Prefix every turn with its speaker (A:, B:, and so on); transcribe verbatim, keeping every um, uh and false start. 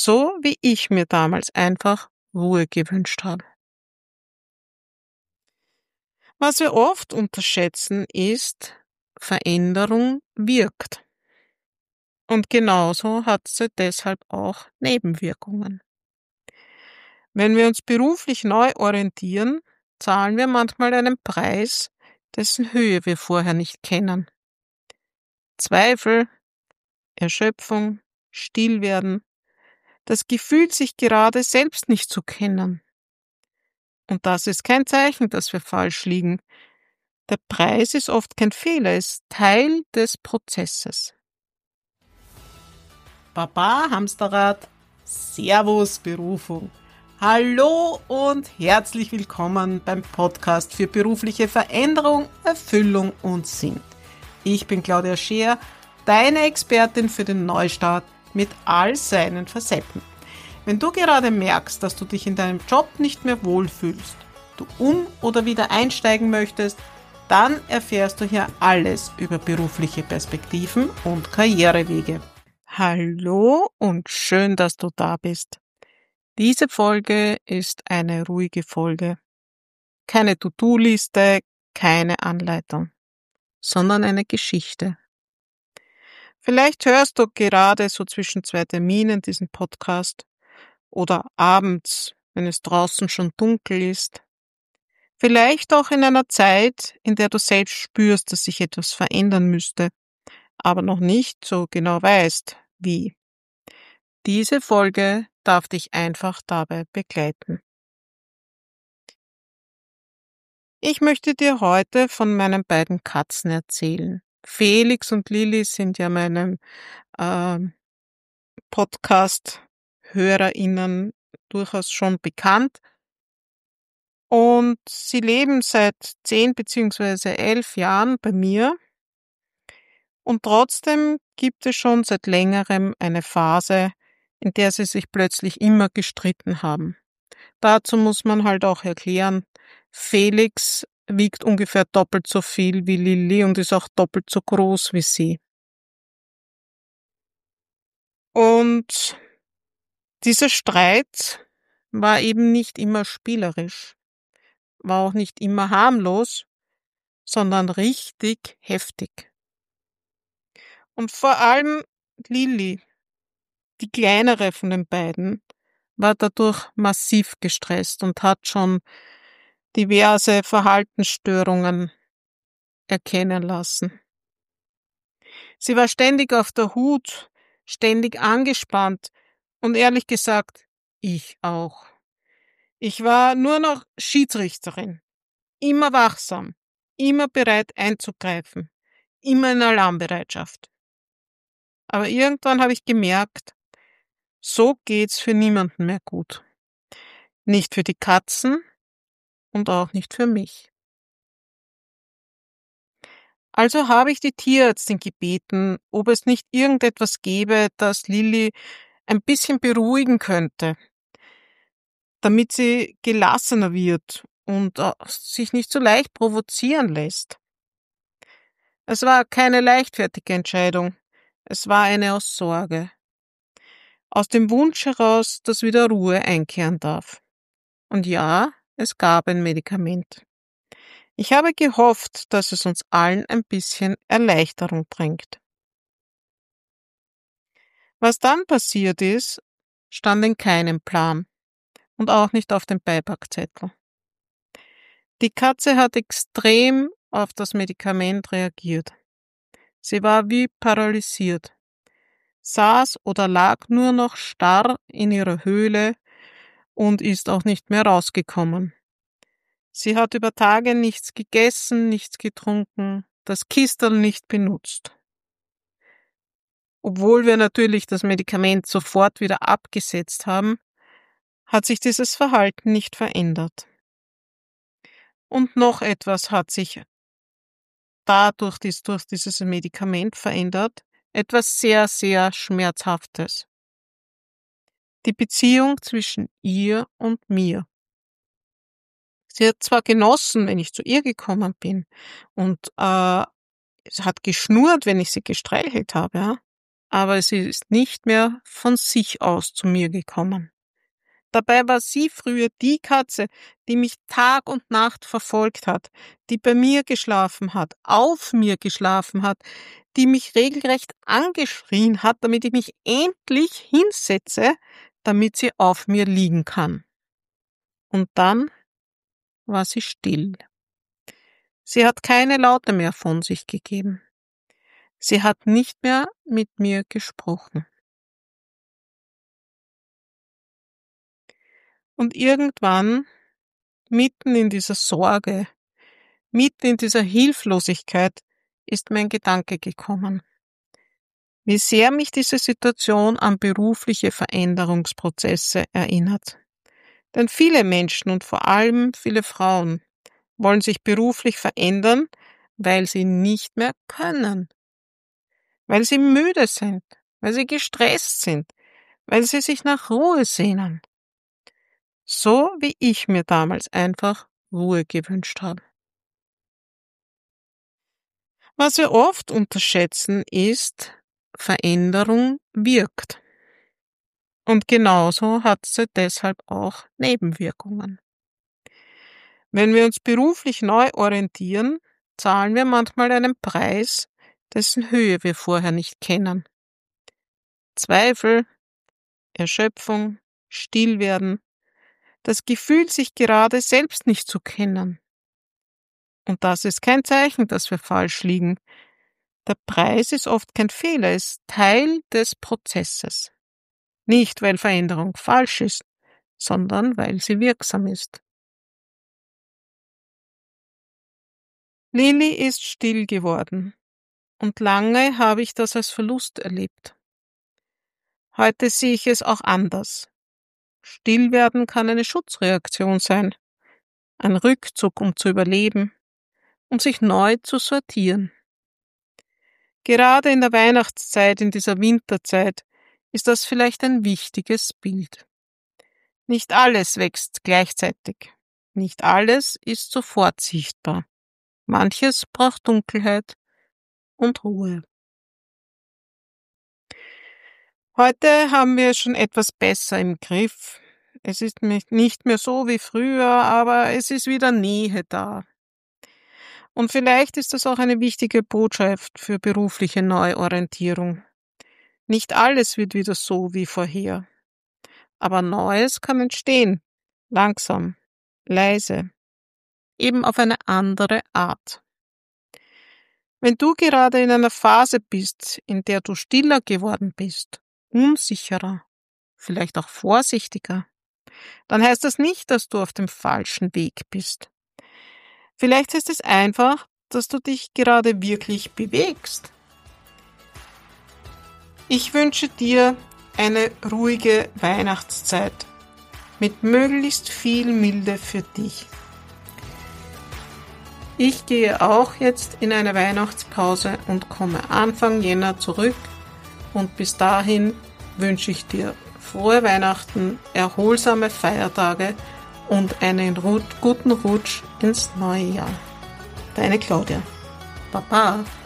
A: So wie ich mir damals einfach Ruhe gewünscht habe. Was wir oft unterschätzen ist, Veränderung wirkt. Und genauso hat sie deshalb auch Nebenwirkungen. Wenn wir uns beruflich neu orientieren, zahlen wir manchmal einen Preis, dessen Höhe wir vorher nicht kennen. Zweifel, Erschöpfung, Stillwerden, das Gefühl, sich gerade selbst nicht zu kennen. Und das ist kein Zeichen, dass wir falsch liegen. Der Preis ist oft kein Fehler, ist Teil des Prozesses. Baba Hamsterrad, Servus Berufung. Hallo und herzlich willkommen beim Podcast für berufliche Veränderung, Erfüllung und Sinn. Ich bin Claudia Scheer, deine Expertin für den Neustart mit all seinen Facetten. Wenn du gerade merkst, dass du dich in deinem Job nicht mehr wohlfühlst, du um- oder wieder einsteigen möchtest, dann erfährst du hier alles über berufliche Perspektiven und Karrierewege. Hallo und schön, dass du da bist. Diese Folge ist eine ruhige Folge. Keine To-Do-Liste, keine Anleitung, sondern eine Geschichte. Vielleicht hörst du gerade so zwischen zwei Terminen diesen Podcast oder abends, wenn es draußen schon dunkel ist. Vielleicht auch in einer Zeit, in der du selbst spürst, dass sich etwas verändern müsste, aber noch nicht so genau weißt, wie. Diese Folge darf dich einfach dabei begleiten. Ich möchte dir heute von meinen beiden Katzen erzählen. Felix und Lilly sind ja meinem äh, Podcast-HörerInnen durchaus schon bekannt. Und sie leben seit zehn beziehungsweise elf Jahren bei mir. Und trotzdem gibt es schon seit längerem eine Phase, in der sie sich plötzlich immer gestritten haben. Dazu muss man halt auch erklären, Felix wiegt ungefähr doppelt so viel wie Lilly und ist auch doppelt so groß wie sie. Und dieser Streit war eben nicht immer spielerisch, war auch nicht immer harmlos, sondern richtig heftig. Und vor allem Lilly, die kleinere von den beiden, war dadurch massiv gestresst und hat schon diverse Verhaltensstörungen erkennen lassen. Sie war ständig auf der Hut, ständig angespannt und ehrlich gesagt, ich auch. Ich war nur noch Schiedsrichterin, immer wachsam, immer bereit einzugreifen, immer in Alarmbereitschaft. Aber irgendwann habe ich gemerkt, so geht's für niemanden mehr gut. Nicht für die Katzen und auch nicht für mich. Also habe ich die Tierärztin gebeten, ob es nicht irgendetwas gäbe, das Lilly ein bisschen beruhigen könnte, damit sie gelassener wird und sich nicht so leicht provozieren lässt. Es war keine leichtfertige Entscheidung, es war eine aus Sorge. Aus dem Wunsch heraus, dass wieder Ruhe einkehren darf. Und ja, es gab ein Medikament. Ich habe gehofft, dass es uns allen ein bisschen Erleichterung bringt. Was dann passiert ist, stand in keinem Plan und auch nicht auf dem Beipackzettel. Die Katze hat extrem auf das Medikament reagiert. Sie war wie paralysiert, saß oder lag nur noch starr in ihrer Höhle und ist auch nicht mehr rausgekommen. Sie hat über Tage nichts gegessen, nichts getrunken, das Kistel nicht benutzt. Obwohl wir natürlich das Medikament sofort wieder abgesetzt haben, hat sich dieses Verhalten nicht verändert. Und noch etwas hat sich dadurch dies, durch dieses Medikament verändert, etwas sehr, sehr Schmerzhaftes. Die Beziehung zwischen ihr und mir. Sie hat zwar genossen, wenn ich zu ihr gekommen bin und äh, sie hat geschnurrt, wenn ich sie gestreichelt habe, ja? aber sie ist nicht mehr von sich aus zu mir gekommen. Dabei war sie früher die Katze, die mich Tag und Nacht verfolgt hat, die bei mir geschlafen hat, auf mir geschlafen hat, die mich regelrecht angeschrien hat, damit ich mich endlich hinsetze, damit sie auf mir liegen kann. Und dann war sie still. Sie hat keine Laute mehr von sich gegeben. Sie hat nicht mehr mit mir gesprochen. Und irgendwann, mitten in dieser Sorge, mitten in dieser Hilflosigkeit, ist mir ein Gedanke gekommen. Wie sehr mich diese Situation an berufliche Veränderungsprozesse erinnert. Denn viele Menschen und vor allem viele Frauen wollen sich beruflich verändern, weil sie nicht mehr können. Weil sie müde sind, weil sie gestresst sind, weil sie sich nach Ruhe sehnen. So wie ich mir damals einfach Ruhe gewünscht habe. Was wir oft unterschätzen ist, Veränderung wirkt. Und genauso hat sie deshalb auch Nebenwirkungen. Wenn wir uns beruflich neu orientieren, zahlen wir manchmal einen Preis, dessen Höhe wir vorher nicht kennen. Zweifel, Erschöpfung, Stillwerden, das Gefühl, sich gerade selbst nicht zu kennen. Und das ist kein Zeichen, dass wir falsch liegen. Der Preis ist oft kein Fehler, es ist Teil des Prozesses. Nicht, weil Veränderung falsch ist, sondern weil sie wirksam ist. Lilly ist still geworden und lange habe ich das als Verlust erlebt. Heute sehe ich es auch anders. Stillwerden kann eine Schutzreaktion sein, ein Rückzug, um zu überleben, um sich neu zu sortieren. Gerade in der Weihnachtszeit, in dieser Winterzeit, ist das vielleicht ein wichtiges Bild. Nicht alles wächst gleichzeitig. Nicht alles ist sofort sichtbar. Manches braucht Dunkelheit und Ruhe. Heute haben wir es schon etwas besser im Griff. Es ist nicht mehr so wie früher, aber es ist wieder Nähe da. Und vielleicht ist das auch eine wichtige Botschaft für berufliche Neuorientierung. Nicht alles wird wieder so wie vorher. Aber Neues kann entstehen. Langsam, leise, eben auf eine andere Art. Wenn du gerade in einer Phase bist, in der du stiller geworden bist, unsicherer, vielleicht auch vorsichtiger, dann heißt das nicht, dass du auf dem falschen Weg bist. Vielleicht heißt es einfach, dass du dich gerade wirklich bewegst. Ich wünsche dir eine ruhige Weihnachtszeit mit möglichst viel Milde für dich. Ich gehe auch jetzt in eine Weihnachtspause und komme Anfang Jänner zurück und bis dahin wünsche ich dir frohe Weihnachten, erholsame Feiertage und einen guten Rutsch ins neue Jahr. Deine Claudia. Baba.